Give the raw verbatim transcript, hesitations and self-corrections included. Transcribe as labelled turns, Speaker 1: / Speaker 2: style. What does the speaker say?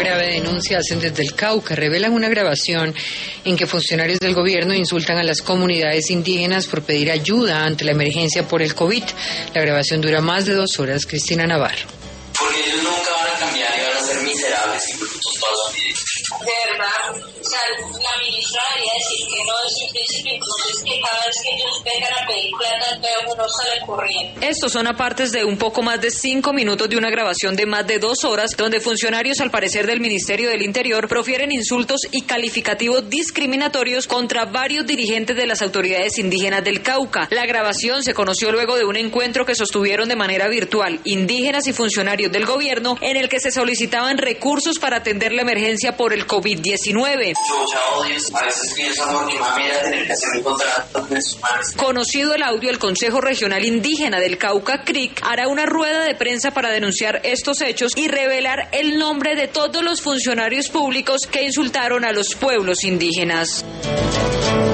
Speaker 1: grave denuncia hacen desde el Cauca. Revelan una grabación en que funcionarios del gobierno insultan a las comunidades indígenas por pedir ayuda ante la emergencia por el COVID. La grabación dura más de dos horas. Cristina Navarro.
Speaker 2: Porque ellos nunca van a cambiar y van a ser miserables y brutos toda su vida.
Speaker 3: De verdad, o sea, la ministra debería decir que no es un principio, entonces que cada vez que ellos vengan a pedir plata, todo uno sale corriendo.
Speaker 4: Estos son apartes de un poco más de cinco minutos de una grabación de más de dos horas, donde funcionarios, al parecer del Ministerio del Interior, profieren insultos y calificativos discriminatorios contra varios dirigentes de las autoridades indígenas del Cauca. La grabación se conoció luego de un encuentro que sostuvieron de manera virtual indígenas y funcionarios del gobierno, en el que se solicitaban recursos para atender la emergencia por el COVID diecinueve.
Speaker 2: Yo ya odio, a veces pienso, amor, que mami era tener que hacer un contrato con sus manos.
Speaker 4: Conocido el audio, el Consejo Regional Indígena del Cauca, C R I C, hará una rueda de prensa para denunciar estos hechos y revelar el nombre de todos los funcionarios públicos que insultaron a los pueblos indígenas.